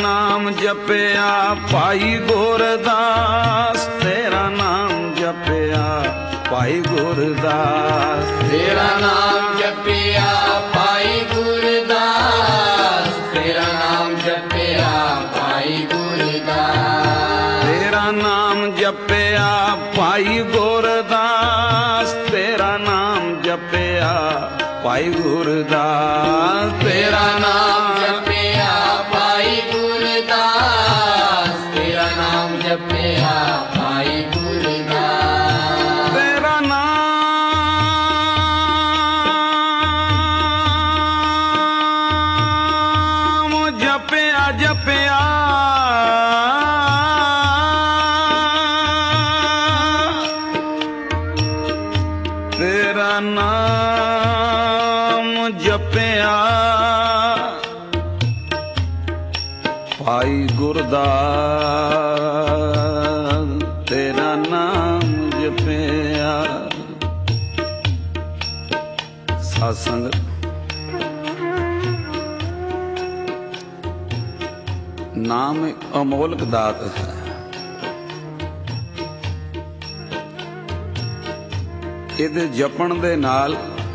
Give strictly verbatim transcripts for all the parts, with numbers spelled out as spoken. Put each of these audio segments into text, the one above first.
ਨਾਮ ਜਪਿਆ ਭਾਈ ਗੁਰਦਾਸ, ਤੇਰਾ ਨਾਮ ਜਪਿਆ ਭਾਈ ਗੁਰਦਾਸ, ਤੇਰਾ ਨਾਮ ਜਪਿਆ ਭਾਈ ਗੁਰਦਾਸ, ਤੇਰਾ ਨਾਮ ਜਪਿਆ ਭਾਈ ਗੁਰਦਾਸ, ਤੇਰਾ ਨਾਮ ਜਪਿਆ ਭਾਈ ਗੁਰਦਾਸ, ਤੇਰਾ ਨਾਮ ਜਪਿਆ ਭਾਈ ਗੁਰਦਾਸ, ਤੇਰਾ ਨਾਮ ਜਪਿਆ ਭਾਈ ਗੁਰਦਾਸ, ਤੇਰਾ ਨਾਮ ਜਪਿਆ ਭਾਈ ਗੁਰਦਾਸ, ਤੇਰਾ ਨਾਮ ਜਪਿਆ ਜਪਿਆ ਤੇਰਾ ਨਾਮ ਜਪਿਆ ਭਾਈ ਗੁਰਦਾਸ, ਤੇਰਾ ਨਾਮ ਜਪਿਆ। ਸਾਧ ਸੰਗਤ, ਨਾਮ ਇੱਕ ਅਮੋਲਕ ਦਾਤ ਹੈ। ਇਹਦੇ ਜਪਣ ਦੇ ਨਾਲ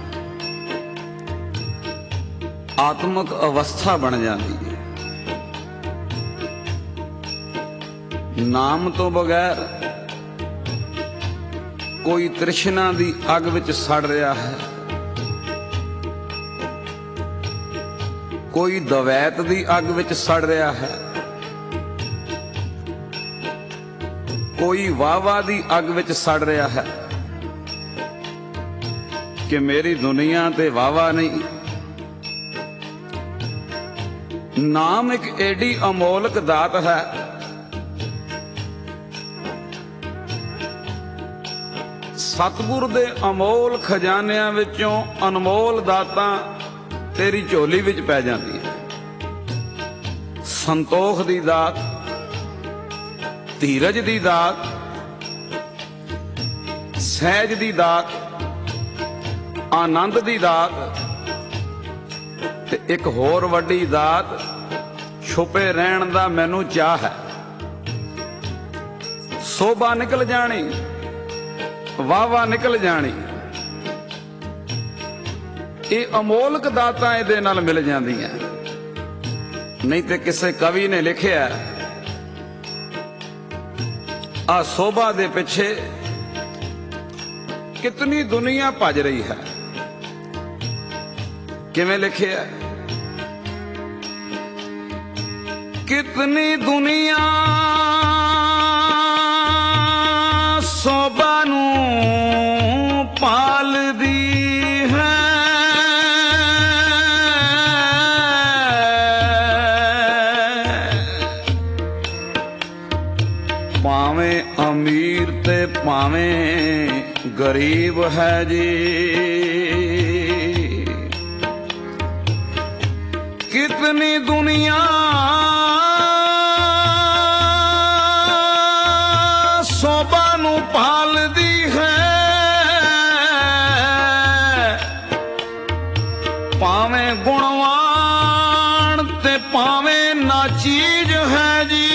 ਆਤਮਿਕ ਅਵਸਥਾ ਬਣ ਜਾਂਦੀ ਹੈ। ਨਾਮ ਤੋਂ ਬਗੈਰ ਕੋਈ ਤ੍ਰਿਸ਼ਨਾ ਦੀ ਅੱਗ ਵਿੱਚ ਸੜ ਰਿਹਾ ਹੈ, ਕੋਈ ਦਵੈਤ ਦੀ ਅੱਗ ਵਿੱਚ ਸੜ ਰਿਹਾ ਹੈ, ਕੋਈ ਵਾਵਾ ਦੀ ਅੱਗ ਵਿੱਚ ਸੜ ਰਿਹਾ ਹੈ ਕਿ ਮੇਰੀ ਦੁਨੀਆ ਤੇ ਵਾਵਾ ਨਹੀਂ। ਨਾਮ ਇੱਕ ਏਡੀ ਅਮੋਲਕ ਦਾਤ ਹੈ, ਸਤਿਗੁਰ ਦੇ ਅਮੋਲ ਖਜ਼ਾਨਿਆਂ ਵਿੱਚੋਂ ਅਨਮੋਲ ਦਾਤਾਂ ਤੇਰੀ ਝੋਲੀ ਵਿੱਚ ਪੈ ਜਾਂਦੀਆਂ। ਸੰਤੋਖ ਦੀ ਦਾਤ, ਧੀਰਜ ਦੀ ਦਾਤ, ਸਹਿਜ ਦੀ ਦਾਤ, ਆਨੰਦ ਦੀ ਦਾਤ, ਤੇ ਇੱਕ ਹੋਰ ਵੱਡੀ ਦਾਤ ਛੁਪੇ ਰਹਿਣ ਦਾ ਮੈਨੂੰ ਚਾਹ ਹੈ। ਸੋਭਾ ਨਿਕਲ ਜਾਣੀ, ਵਾਵਾ ਨਿਕਲ ਜਾਣੀ, ਇਹ ਅਮੋਲਕ ਦਾਤਾਂ ਇਹਦੇ ਨਾਲ ਮਿਲ ਜਾਂਦੀਆਂ। ਨਹੀਂ ਤੇ ਕਿਸੇ ਕਵੀ ਨੇ ਲਿਖਿਆ, ਆ ਸੋਭਾ ਦੇ ਪਿੱਛੇ ਕਿਤਨੀ ਦੁਨੀਆ ਭੱਜ ਰਹੀ ਹੈ। ਕਿਵੇਂ ਲਿਖਿਆ? ਕਿਤਨੀ ਦੁਨੀਆ ਸੋਭਾ ਨੂੰ ਪਾਲਦੀ ਹੈ, ਭਾਵੇਂ ਅਮੀਰ ਤੇ ਭਾਵੇਂ ਗਰੀਬ ਹੈ ਜੀ। कितनी दुनिया शोभा नू पालदी है, भावें गुणवान ते भावें ना चीज है जी।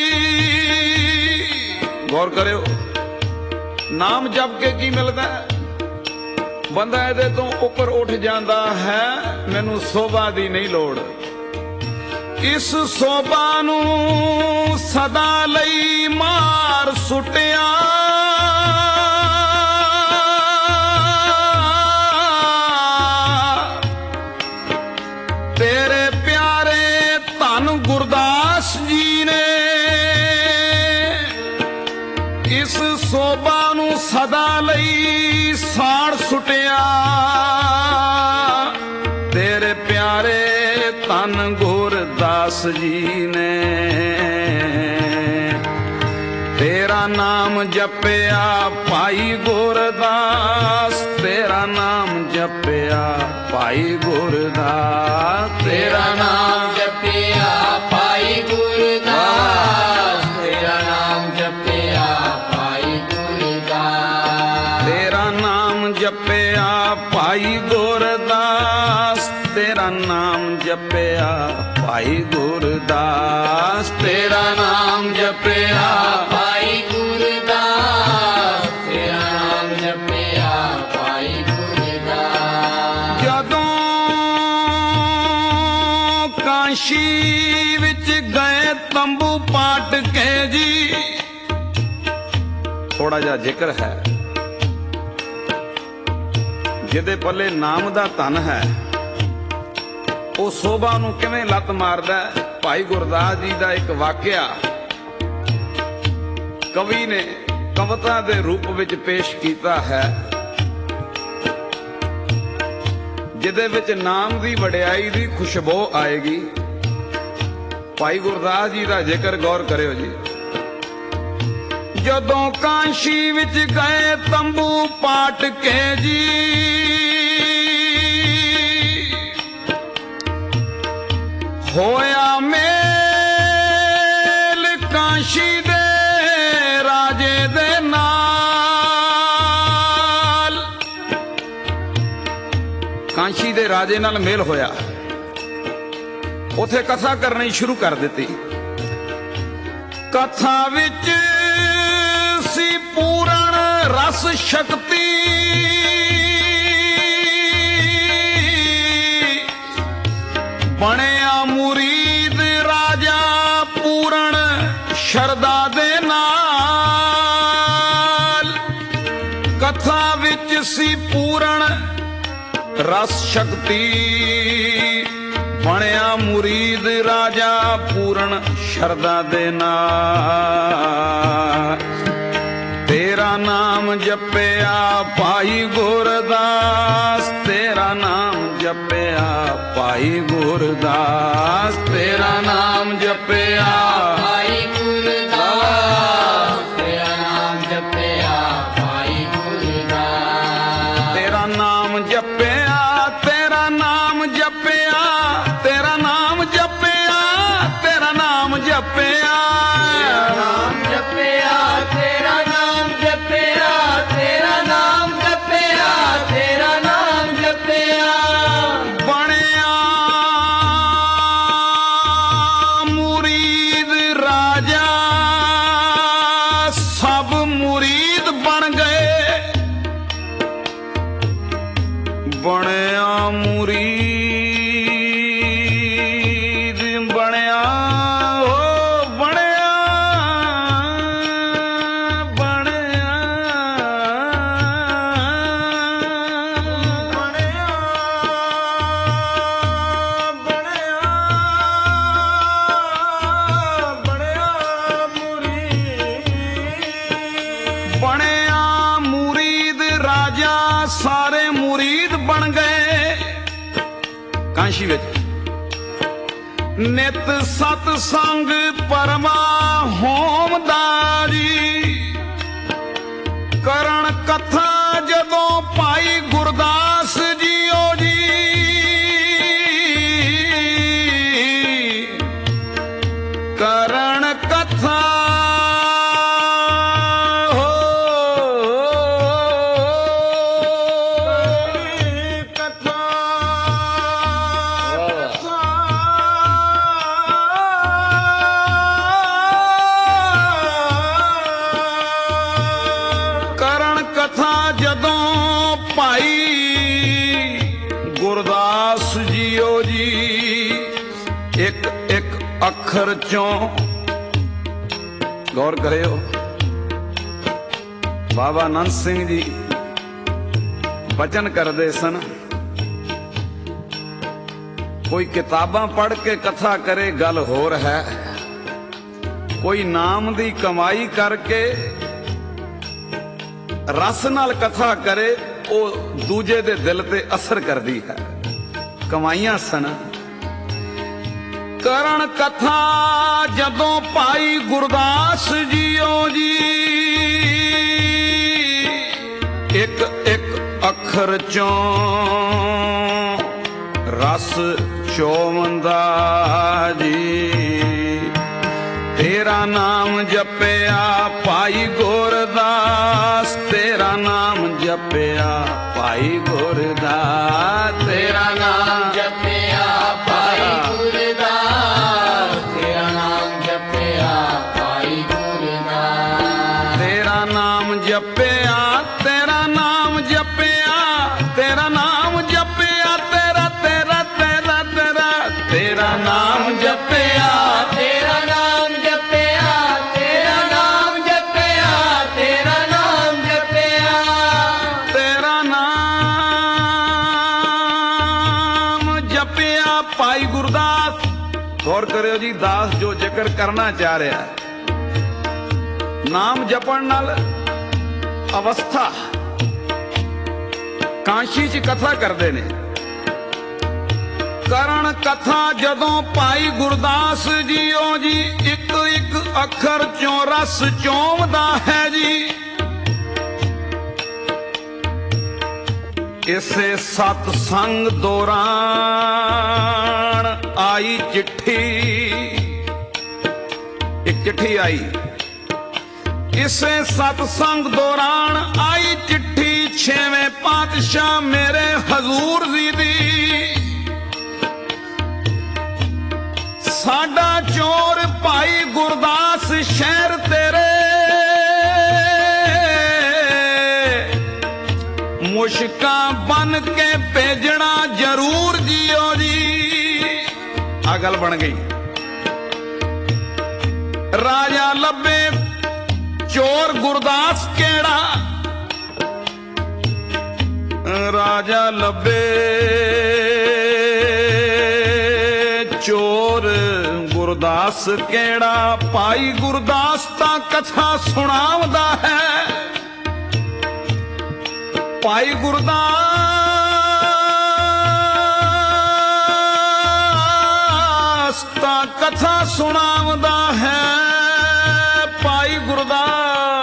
गौर करियो, नाम जप के की मिलता है? ਬੰਦਾ ਇਹਦੇ ਤੋਂ ਉੱਪਰ ਉੱਠ ਜਾਂਦਾ ਹੈ, ਮੈਨੂੰ ਸੋਭਾ ਦੀ ਨਹੀਂ ਲੋੜ। ਇਸ ਸੋਭਾ ਨੂੰ ਸਦਾ ਲਈ ਮਾਰ ਸੁੱਟਿਆ, ਤੇਰੇ ਪਿਆਰੇ ਧੰਨ ਗੁਰਦਾਸ ਜੀ ਨੇ ਇਸ ਸੋਭਾ ਨੂੰ ਸਦਾ ਲਈ ਸਾੜ ਸੁੱਟਿਆ। ਤੇਰੇ ਪਿਆਰੇ ਧੰਨ ਗੁਰਦਾਸ ਜੀ ਨੇ ਤੇਰਾ ਨਾਮ ਜਪਿਆ ਭਾਈ ਗੁਰਦਾਸ, ਤੇਰਾ ਨਾਮ ਜਪਿਆ ਭਾਈ ਗੁਰਦਾਸ, ਤੇਰਾ ਨਾਮ ਜਪਿਆ ਭਾਈ ਗੁਰਦਾਸ, ਤੇਰਾ ਨਾਮ ਜਪਿਆ ਭਾਈ ਗੁਰਦਾਸ, ਤੇਰਾ ਨਾਮ ਜਪਿਆ ਭਾਈ ਗੁਰਦਾਸ, ਤੇਰਾ ਨਾਮ ਜਪਿਆ ਭਾਈ ਗੁਰਦਾਸ, ਤੇਰਾ ਨਾਮ ਜਪਿਆ ਭਾਈ ਗੁਰਦਾਸ, ਤੇਰਾ ਨਾਮ ਜਪਿਆ ਭਾਈ ਗੁਰਦਾਸ। ਜਦੋਂ ਕਾਸ਼ੀ ਵਿੱਚ ਗਏ ਤੰਬੂ ਪਾਟ ਕੇ ਜੀ, ਥੋੜਾ ਜਿਹਾ ਜ਼ਿਕਰ ਹੈ। ਜਿਹਦੇ ਪੱਲੇ ਨਾਮ ਦਾ ਧਨ ਹੈ ਉਹ ਸੋਭਾ ਨੂੰ ਕਿਵੇਂ ਲੱਤ ਮਾਰਦਾ ਹੈ। ਭਾਈ ਗੁਰਦਾਸ ਜੀ ਦਾ ਇੱਕ ਵਾਕਿਆ ਕਵੀ ਨੇ ਕਵਿਤਾ ਦੇ ਰੂਪ ਵਿੱਚ ਪੇਸ਼ ਕੀਤਾ ਹੈ, ਜਿਹਦੇ ਵਿੱਚ ਨਾਮ ਦੀ ਵਡਿਆਈ ਦੀ ਖੁਸ਼ਬੂ ਆਏਗੀ। ਭਾਈ ਗੁਰਦਾਸ ਜੀ ਦਾ ਜ਼ਿਕਰ ਗੌਰ ਕਰਿਓ ਜੀ। ਜਦੋਂ ਕਾਸ਼ੀ ਵਿੱਚ ਗਏ ਤੰਬੂ ਪਾਟ ਕੇ ਜੀ, ਹੋਇਆ ਮੇਲ ਕਾਸ਼ੀ ਦੇ ਰਾਜੇ ਦੇ ਨਾਲ। ਕਾਸ਼ੀ ਦੇ ਰਾਜੇ ਨਾਲ ਮੇਲ ਹੋਇਆ, ਉਥੇ ਕਥਾ ਕਰਨੀ ਸ਼ੁਰੂ ਕਰ ਦਿੱਤੀ। ਕਥਾ ਵਿੱਚ ਸੀ ਪੂਰਨ ਰਸ ਸ਼ਕਤੀ, ਬਣਿਆ ਮੁਰੀਦ ਰਾਜਾ ਪੂਰਨ ਸ਼ਰਧਾ ਦੇ ਨਾਲ। ਕਥਾ ਵਿੱਚ ਸੀ ਪੂਰਨ ਰਸ ਸ਼ਕਤੀ, ਬਣਿਆ ਮੁਰੀਦ ਰਾਜਾ ਪੂਰਨ ਸ਼ਰਧਾ ਦੇ ਨਾਲ। ਤੇਰਾ ਨਾਮ ਜਪਿਆ ਭਾਈ ਗੁਰਦਾਸ, ਤੇਰਾ ਨਾਮ ਜਪਿਆ ਭਾਈ ਗੁਰਦਾਸ, ਤੇਰਾ ਨਾਮ ਜਪਿਆ ਭਾਈ ਗੁਰਦਾਸ, ਤੇਰਾ ਨਾਮ ਜਪਿਆ ਭਾਈ ਗੁਰਦਾਸ। ਤੇਰਾ ਨਾਮ ਜਪਿਆ, ਤੇਰਾ ਨਾਮ ਜਪਿਆ, ਤੇਰਾ ਨਾਮ ਜਪਿਆ, ਤੇਰਾ ਨਾਮ ਜਪਿਆ, ਨਾਮ ਜਪਿਆ, ਤੇਰਾ ਨਾਮ ਜਪਿਆ, ਤੇਰਾ ਨਾਮ ਜਪਿਆ, ਤੇਰਾ ਨਾਮ ਜਪਿਆ। ਬਣਿਆ ਮੁਰੀਦ ਰਾਜਾ, ਸਭ ਮੁਰੀਦ ਬਣ ਗਏ। ਬਣਿਆ ਮੁਰੀਦ ਬਣਿਆ, ਓ ਬਣਿਆ ਬਣਿਆ ਬਣਿਆ ਬਣਿਆ ਬਣਿਆ ਮੁਰੀਦ। ਬਣਿਆ ਮੁਰੀਦ ਰਾਜਾ, ਸਾਰੇ ਮੁਰੀਦ ਬਣ ਗਏ ਕਾਸ਼ੀ ਵਿੱਚ। ਨਿਤ ਸਤ ਸੰਗ ਪਰਮਾ ਹੋਮ ਦਾ ਜੀ, ਕਰਨ ਕਥਾ ਜਦੋਂ ਭਾਈ ਗੁਰਦਾਸ ਜੀਓ ਜੀ। ਕਰਨ ਕਥਾ ਗੁਰਦਾਸ ਜੀਓ ਜੀ। ਇੱਕ ਇੱਕ ਅੱਖਰ ਚੋਂ ਗੌਰ ਕਰਿਓ। ਬਾਬਾ ਆਨੰਦ ਸਿੰਘ ਜੀ ਬਚਨ ਕਰਦੇ ਸਨ, ਕੋਈ ਕਿਤਾਬਾਂ ਪੜ੍ਹ ਕੇ ਕਥਾ ਕਰੇ ਗੱਲ ਹੋਰ ਹੈ, ਕੋਈ ਨਾਮ ਦੀ ਕਮਾਈ ਕਰਕੇ ਰਸ ਨਾਲ ਕਥਾ ਕਰੇ ਉਹ ਦੂਜੇ ਦੇ ਦਿਲ ਤੇ ਅਸਰ ਕਰਦੀ ਹੈ। ਕਮਾਈਆਂ ਸਨ। ਕਰਨ ਕਥਾ ਜਦੋਂ ਭਾਈ ਗੁਰਦਾਸ ਜੀਓ ਜੀ, ਇੱਕ ਇੱਕ ਅੱਖਰ ਚੋਂ ਰਸ ਚੋਵੰਦਾ ਜੀ। ਤੇਰਾ ਨਾਮ ਜਪਿਆ ਭਾਈ ਗੁਰਦਾਸ, ਤੇਰਾ ਨਾਮ ਜਪਿਆ ਭਾਈ ਗੁਰਦਾਸ, ਤੇਰਾ ਨਾਮ ਜਪਿਆ तेरा नाम जपिया तेरा तेरा तेरा तेरा तेरा नाम जपिया तेरा नाम जपिया तेरा नाम जपिया तेरा नाम जपिया तेरा नाम जपिया भाई गुरदास। गौर करियो जी, दास जो जिक्र करना चाह रहा है, नाम जपण नाल अवस्था कांशी च कथा करते ने। करण कथा जदों भाई गुरदास जीओ जी एक एक अखर चों रस चोमदा है जी। इसे सतसंग दौरान आई चिट्ठी, एक चिट्ठी आई। इसे सतसंग दौरान आई चिट्ठी छेवें पातशाह मेरे हजूर जी दी। साडा चोर भाई गुरदास शहर तेरे मुश्का बन के भेजना जरूर जियो जी। आ गल बन गई। राजा लब्बे चोर गुरदास केड़ा, राजा लब्बे चोर गुरदास केड़ा। भाई गुरदास ता कथा सुनावदा है। भाई गुरदास ता कथा सुनावदा है। भाई गुरदास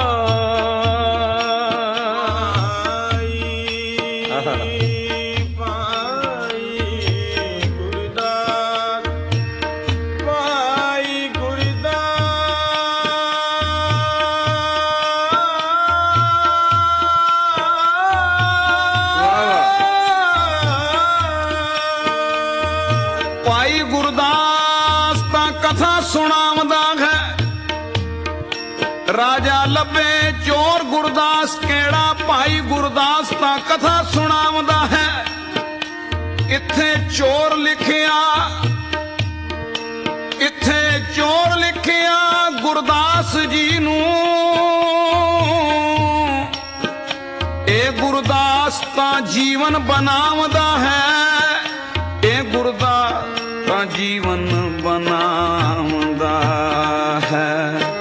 सुनावदा है। राजा लब्बे चोर गुरदास केड़ा, भाई गुरदास ता कथा सुनावदा है। इत्थे चोर लिखिया, इत्थे चोर लिखिया गुरदास जी नू। ए गुरदास ता जीवन बनावदा है। ए गुरदास ता जीवन बनावदा है।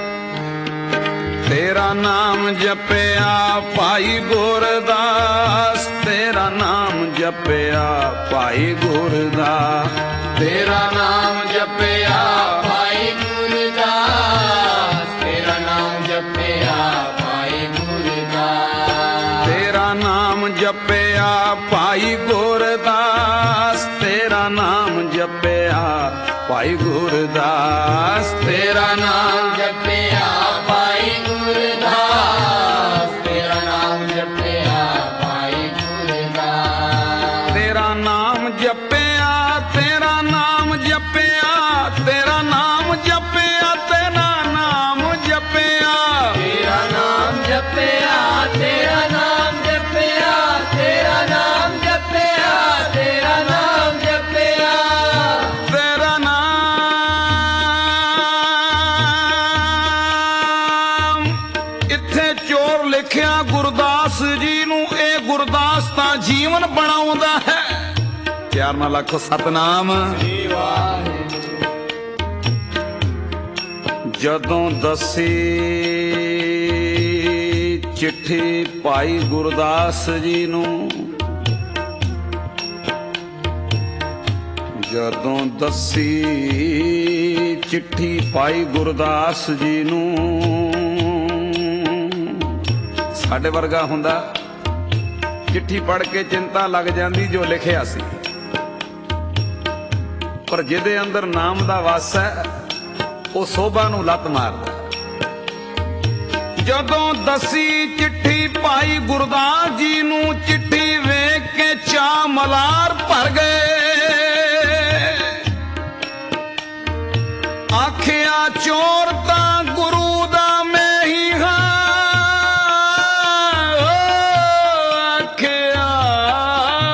तेरा नाम जपिया भाई गुरदास, तेरा नाम जपिया भाई गुरदास, तेरा नाम जपिया भाई गुरदास, तेरा नाम जपिया भाई गुरदास, तेरा नाम जपिया भाई गुरदास, तेरा नाम जपिया भाई गुरदास, तेरा नाम जपिया भाई गुरदास, तेरा नाम जपिया भाई गुरदास, तेरा नाम जपिया, तेरा नाम जपिया, तेरा नाम जपिया, तेरा नाम जपिया, तेरा नाम जपिया, तेरा नाम जपिया, तेरा नाम जपिया, तेरा नाम जपिया, तेरा नाम। इत्थे चोर लिखिया गुरदास जी नू, ए गुरदास ता जीवन बनाउंदा है। प्यार नाल आखो सतनाम। जदों दसी चिट्ठी भाई गुरदास जी नू, जदों दसी चिट्ठी भाई गुरदास जी नू, साडे वर्गा हुंदा चिट्ठी पढ़ के चिंता लग जाती जो लिखिया सी, पर जिहदे अंदर नाम दा वास है वो शोभा नू लत मारदा। जदों दसी चिट्ठी भाई गुरदास जी नू, चिट्ठी वेख के चा मलार भर गए। आखिया चोर ता गुरु दा मैं ही हाँ, आखिया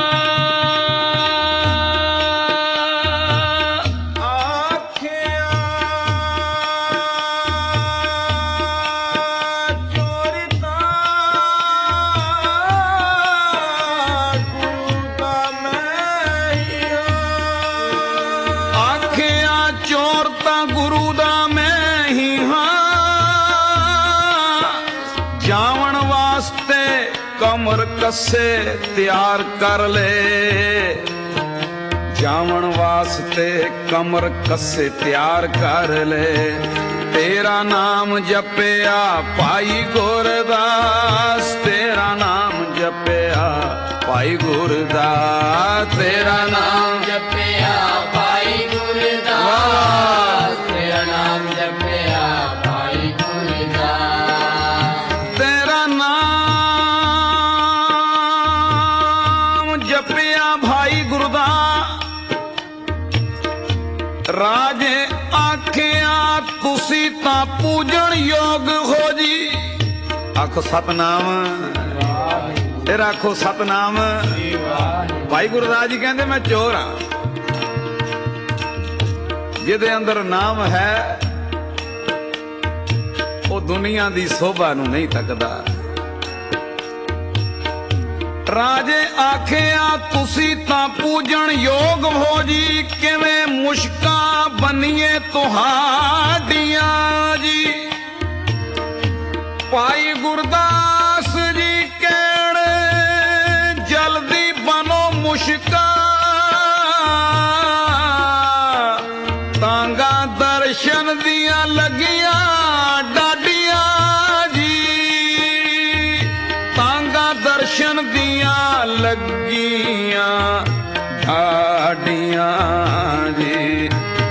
ਕਮਰ ਕੱਸੇ ਤਿਆਰ ਕਰ ਲੈ, ਜਾਵਣ ਵਾਸਤੇ ਕਮਰ ਕੱਸੇ ਤਿਆਰ ਕਰ ਲੈ। ਤੇਰਾ ਨਾਮ ਜਪਿਆ ਭਾਈ ਗੁਰਦਾਸ, ਤੇਰਾ ਨਾਮ ਜਪਿਆ ਭਾਈ ਗੁਰਦਾਸ, ਤੇਰਾ ਨਾਮ ਜਪਿਆ ਭਾਈ ਗੁਰਦਾਸ, ਤੇਰਾ ਨਾਮ ਜਪਿਆ ਭਾਈ ਗੁਰਦਾਸ, ਤੇਰਾ ਨਾਮ ਜਪਿਆ ਭਾਈ ਗੁਰਦਾਸ। ਰਾਜੇ ਆਖਿਆ ਤੁਸੀਂ ਤਾਂ ਪੂਜਣ ਯੋਗ ਹੋ ਜੀ। ਆਖੋ ਸਤਨਾਮ, ਫਿਰ ਆਖੋ ਸਤਨਾਮ। ਭਾਈ ਗੁਰਦਾਸ ਜੀ ਕਹਿੰਦੇ ਮੈਂ ਚੋਰ ਹਾਂ, ਜਿਹਦੇ ਅੰਦਰ ਨਾਮ ਹੈ ਉਹ ਦੁਨੀਆ ਦੀ ਸੋਭਾ ਨੂੰ ਨਹੀਂ ਤੱਕਦਾ। ਰਾਜੇ ਆਖਿਆ ਤੁਸੀਂ ਤਾਂ ਪੂਜਣ ਯੋਗ ਹੋ ਜੀ, ਕਿਵੇਂ ਮੁਸ਼ਕਾਂ ਬਣੀਏ ਤੁਹਾਡੀਆਂ ਜੀ। ਭਾਈ ਗੁਰਦਾਸ ਜੀ ਕਹਿਣ ਜਲਦੀ ਬਣੋ ਮੁਸ਼ਕਾਂ, ਤਾਂਗਾ ਦਰਸ਼ਨ ਦੀਆਂ ਲੱਗੀਆਂ ਡਾਡੀਆਂ ਜੀ, ਤਾਂਗਾ ਦਰਸ਼ਨ ਦੀਆਂ ਲੱਗੀਆਂ ਡਾਡੀਆਂ ਜੀ।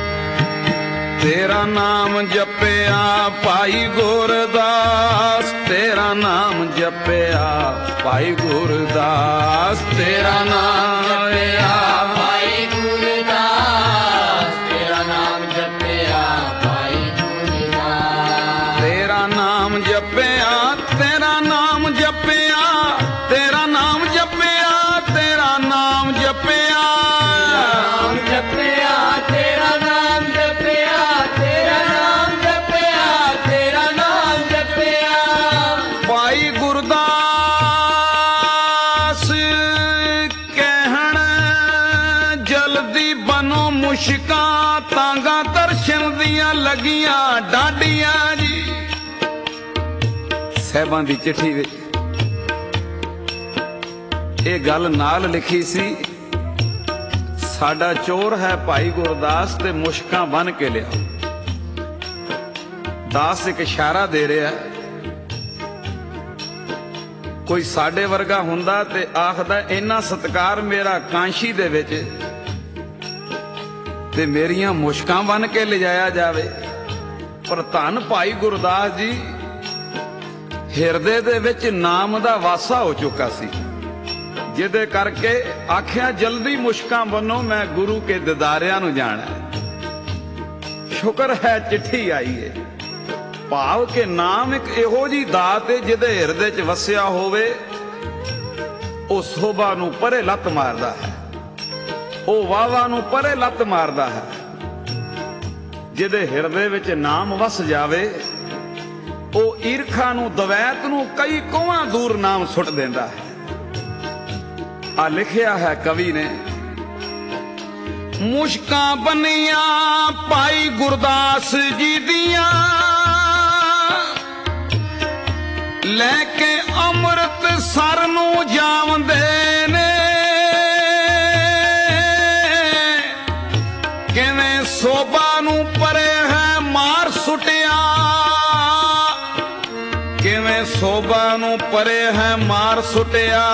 ਤੇਰਾ ਨਾਮ ਜਪਿਆ ਭਾਈ ਗੁਰਦਾਸ, ਤੇਰਾ ਨਾਮ ਜਪਿਆ ਭਾਈ ਗੁਰਦਾਸ, ਤੇਰਾ ਨਾਮ ਜਪਿਆ ਭਾਈ ਗੁਰਦਾਸ, ਤੇਰਾ ਨਾਮ ਜਪਿਆ ਭਾਈ ਗੁਰਦਾਸ, ਤੇਰਾ ਨਾਮ ਜਪਿਆ, ਤੇਰਾ ਨਾਮ ਜਪਿਆ, ਤੇਰਾ ਨਾਮ ਜਪਿਆ, ਤੇਰਾ ਨਾਮ ਜਪਿਆ, ਨਾਮ ਜਪਿਆ, ਤੇਰਾ ਨਾਮ ਜਪਿਆ, ਤੇਰਾ ਨਾਮ ਜਪਿਆ, ਤੇਰਾ ਨਾਮ ਜਪਿਆ। ਭਾਈ ਗੁਰਦਾਸ ਕਹਿਣ ਜਲਦੀ ਬਣੋ ਮੁਸ਼ਕਾਂ, ਤਾਂਗਾ ਦਰਸ਼ਨ ਦੀਆਂ ਲੱਗੀਆਂ ਡਾਡੀਆਂ ਜੀ। ਸਾਹਿਬਾਂ ਦੀ ਚਿੱਠੀ ਵਿੱਚ ਇਹ ਗੱਲ ਨਾਲ ਲਿਖੀ ਸੀ, ਸਾਡਾ ਚੋਰ ਹੈ ਭਾਈ ਗੁਰਦਾਸ ਤੇ ਮੁਸ਼ਕਾਂ ਬੰਨ ਕੇ ਲਿਆ। ਦਾਸ ਇੱਕ ਇਸ਼ਾਰਾ ਦੇ ਰਿਹਾ, ਕੋਈ ਸਾਡੇ ਵਰਗਾ ਹੁੰਦਾ ਤੇ ਆਖਦਾ ਇੰਨਾ ਸਤਿਕਾਰ ਮੇਰਾ ਕਾਂਸ਼ੀ ਦੇ ਵਿੱਚ ਤੇ ਮੇਰੀਆਂ ਮੁਸ਼ਕਾਂ ਬੰਨ ਕੇ ਲਿਜਾਇਆ ਜਾਵੇ। ਪਰ ਧੰਨ ਭਾਈ ਗੁਰਦਾਸ ਜੀ ਹਿਰਦੇ ਦੇ ਵਿੱਚ ਨਾਮ ਦਾ ਵਾਸਾ ਹੋ ਚੁੱਕਾ ਸੀ, ਜਿਹਦੇ ਕਰਕੇ ਆਖਿਆ ਜਲਦੀ ਮੁਸ਼ਕਾਂ ਬੰਨੋ, ਮੈਂ ਗੁਰੂ ਕੇ ਦਿਦਾਰਿਆਂ ਨੂੰ ਜਾਣਾ। ਸ਼ੁਕਰ ਹੈ ਚਿੱਠੀ ਆਈ ਹੈ। ਭਾਵ ਕਿ ਨਾਮ ਇੱਕ ਇਹੋ ਜੀ ਦਾਤ ਹੈ ਜਿਹਦੇ ਹਿਰਦੇ 'ਚ ਵਸਿਆ ਹੋਵੇ, ਉਹ ਸੋਭਾ ਨੂੰ ਪਰੇ ਲੱਤ ਮਾਰਦਾ ਹੈ, ਉਹ ਵਾਵਾ ਨੂੰ ਪਰੇ ਲੱਤ ਮਾਰਦਾ ਹੈ। ਜਿਹਦੇ ਹਿਰਦੇ ਵਿੱਚ ਨਾਮ ਵਸ ਜਾਵੇ, ਉਹ ਈਰਖਾ ਨੂੰ, ਦਵੈਤ ਨੂੰ ਕਈ ਕੋਹਾਂ ਦੂਰ ਨਾਮ ਸੁੱਟ ਦਿੰਦਾ ਹੈ। ਆ ਲਿਖਿਆ ਹੈ ਕਵੀ ਨੇ, ਮੁਸ਼ਕਾਂ ਬੰਨੀਆਂ ਭਾਈ ਗੁਰਦਾਸ ਜੀ ਦੀਆਂ, ਲੈ ਕੇ ਅੰਮ੍ਰਿਤ ਸਰ ਨੂੰ ਜਾਵੰਦੇ ਨੇ, ਕਿਵੇਂ ਸੋਭਾ ਨੂੰ ਪਰੇ ਹੈ ਮਾਰ ਸੁੱਟਿਆ, ਕਿਵੇਂ ਸੋਭਾ ਨੂੰ ਪਰੇ ਹੈ ਮਾਰ ਸੁੱਟਿਆ।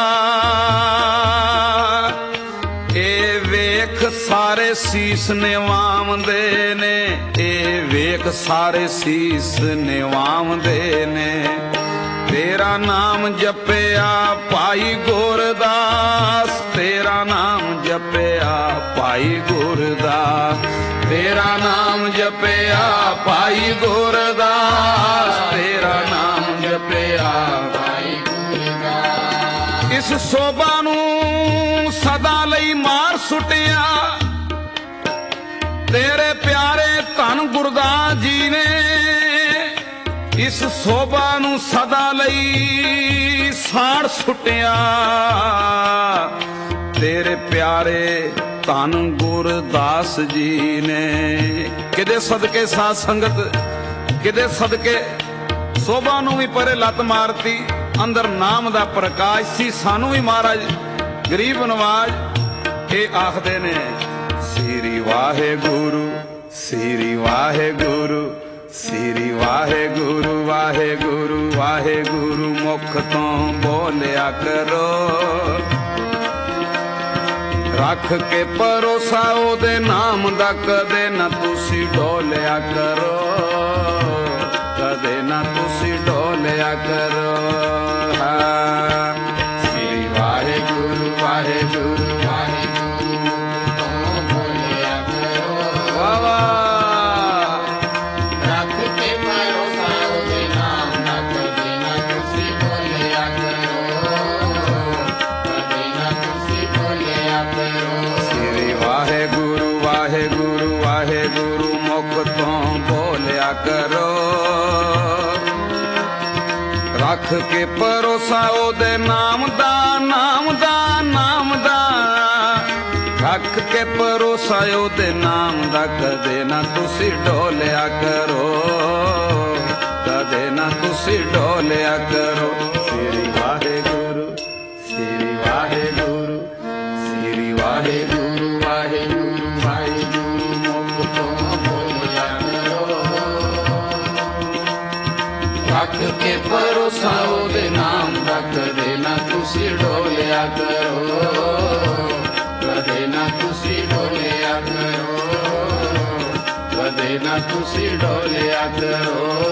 ਇਹ ਵੇਖ ਸਾਰੇ ਸੀਸ ਨਿਵਾਉਂਦੇ ਨੇ, ਇਹ ਵੇਖ ਸਾਰੇ ਸੀਸ ਨਿਵਾਉਂਦੇ ਨੇ। ਤੇਰਾ ਨਾਮ ਜਪਿਆ ਭਾਈ ਗੁਰਦਾਸ, ਤੇਰਾ ਨਾਮ ਜਪਿਆ ਭਾਈ ਗੁਰਦਾਸ, ਤੇਰਾ ਨਾਮ ਜਪਿਆ ਭਾਈ ਗੁਰਦਾਸ, ਤੇਰਾ ਨਾਮ ਜਪਿਆ ਭਾਈ ਗੁਰਦਾਸ। ਇਸ ਸੋਭਾ ਨੂੰ ਸਦਾ ਲਈ ਮਾਰ ਸੁੱਟਿਆ, ਤੇਰੇ ਪਿਆਰੇ ਧੰਨ ਗੁਰਦਾਸ ਜੀ ਨੇ ਇਸ ਸੋਭਾ ਨੂੰ ਸਦਾ ਲਈ ਸਾੜ ਸੁੱਟਿਆ। ਤੇਰੇ ਪਿਆਰੇ ਧੰਨ ਗੁਰਦਾਸ ਜੀ ਨੇ ਕਿਦੇ ਸਦਕੇ ਸਾਧ ਸੰਗਤ, ਕਿਦੇ ਸਦਕੇ ਸੋਭਾ ਨੂੰ ਵੀ ਪਰੇ ਲੱਤ ਮਾਰਤੀ, ਅੰਦਰ ਨਾਮ ਦਾ ਪ੍ਰਕਾਸ਼ ਸੀ। ਸਾਨੂੰ ਵੀ ਮਹਾਰਾਜ ਗਰੀਬ ਨਵਾਜ ਇਹ ਆਖਦੇ ਨੇ, ਸ੍ਰੀ ਵਾਹਿਗੁਰੂ ਸ੍ਰੀ ਵਾਹਿਗੁਰੂ ਸ੍ਰੀ ਵਾਹਿਗੁਰੂ ਵਾਹਿਗੁਰੂ ਵਾਹਿਗੁਰੂ ਮੁਖ ਤੋਂ ਬੋਲਿਆ ਕਰੋ। ਰੱਖ ਕੇ ਭਰੋਸਾ ਉਹਦੇ ਨਾਮ ਦਾ, ਕਦੇ ਨਾ ਤੁਸੀਂ ਡੋਲਿਆ ਕਰੋ, ਕਦੇ ਨਾ ਤੁਸੀਂ ਡੋਲਿਆ ਕਰੋ। ਹਾਂ ਸ੍ਰੀ ਵਾਹਿਗੁਰੂ ਵਾਹਿਗੁਰੂ ਵਾਹਿਗੁਰੂ ਤੋਂ ਬੋਲਿਆ ਕਰੋ। ਵਾਹ ਵਾਹ। ਰੱਖ ਕੇ ਭਰੋਸਾ ਉਹਦੇ ਨਾਮ ਦਾ, ਕਦੇ ਨਾ ਤੁਸੀਂ ਡੋਲਿਆ ਕਰੋ, ਕਦੇ ਨਾ ਤੁਸੀਂ ਡੋਲਿਆ ਕਰੋ। ਸ੍ਰੀ ਵਾਹਿਗੁਰੂ ਵਾਹਿਗੁਰੂ ਵਾਹਿਗੁਰੂ ਮੁਖ ਤੋਂ ਬੋਲਿਆ ਕਰੋ। ਰੱਖ ਕੇ ਭਰੋਸਾ ਉਹਦੇ ਨਾਮ ਦਾ, ਨਾਮ ਦਾ, ਨਾਮ ਦਾ। ਰੱਖ ਕੇ ਭਰੋਸਾ ਉਹਦੇ ਨਾਮ ਦਾ, ਕਦੇ ਨਾ ਤੁਸੀਂ ਡੋਲਿਆ ਕਰੋ, ਕਦੇ ਨਾ ਤੁਸੀਂ ਡੋਲਿਆ ਕਰੋ। ਸ੍ਰੀ ਵਾਹਿਗੁਰੂ ਸ੍ਰੀ ਵਾਹਿਗੁਰੂ ਸ੍ਰੀ ਵਾਹਿਗੁਰੂ ਵਾਹਿਗੁਰੂ ਵਾਹਿਗੁਰੂ ਮੁਖ ਤੋਂ ਬੋਲਿਆ ਕਰੋ। ਰੱਖ ਕੇ ਭਰੋਸਾ ਉਹਦੇ ਨਾਮ ਦਾ, ਕਦੇ ਨਾ ਤੁਸੀਂ ਡੋਲਿਆ ਕਰੋ, ਕਦੇ ਨਾ ਤੁਸੀਂ ਡੋਲਿਆ ਕਰੋ, ਕਦੇ ਨਾ ਤੁਸੀਂ ਡੋਲਿਆ ਕਰੋ।